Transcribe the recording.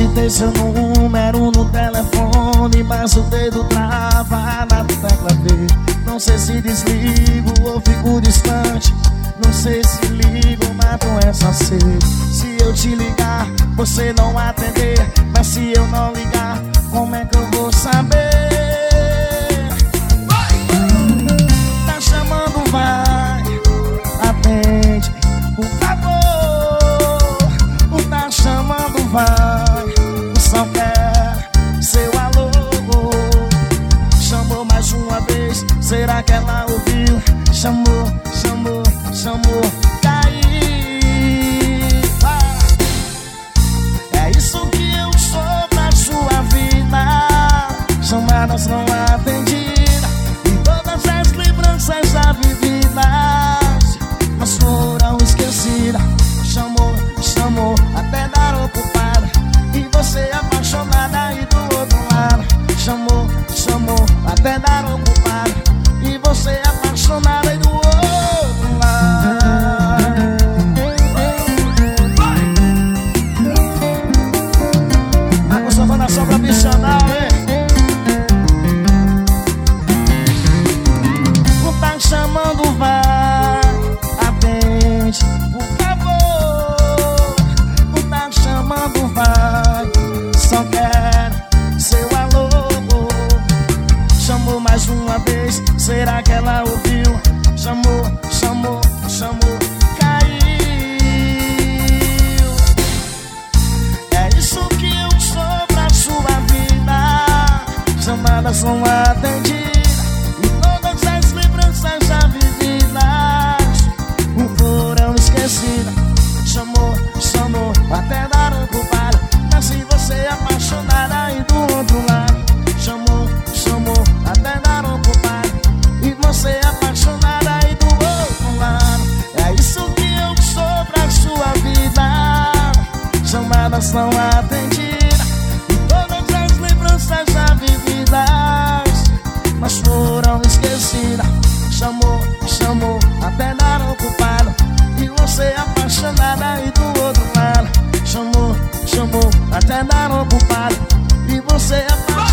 digitei seu número no telefone, mas o dedo trava na tecla V. Não sei se desligo ou fico distante, não sei se ligo, mato essa sede. Se eu te ligar, você não atender, mas se eu não ligar, como é que eu vou saber? Tá chamando, vai, atende, por favor. Tá chamando, vai, só quer seu alô. Chamou mais uma vez, será que ela ouviu? Chamou, chamou, chamou, daí. É isso que eu sou pra sua vida. Chamadas não atendidas e todas as lembranças já vividas, mas foram esquecidas. Chamou, chamou, até dar ocupada, e você apaixonada e do outro lado. Chamou, chamou, até dar ocupada, e você apaixonada e do outro lado. A Gustavo só pra bichanar, hein? Tá chamando, vai, atende, por favor. Tá chamando, vai, só quero seu alô. Chamou mais uma vez, será que ela ouviu? Chamou, chamou, chamou, caiu. É isso que eu sou pra sua vida. Chamadas não atendidas e todas as lembranças já vividas foram esquecidas. Chamou, chamou, até dar ocupada, mas se você apaixonada e do outro lado. Chamou, chamou, até dar ocupada, e você apaixonada e do outro lado. É isso que eu sou pra sua vida. Chamadas não atendidas e todas as lembranças já vividas, mas foram esquecidas. Chamou, chamou, até dar ocupada, e você apaixonada e do outro lado. Chamou, chamou, até dar ocupada, e você apaixonada.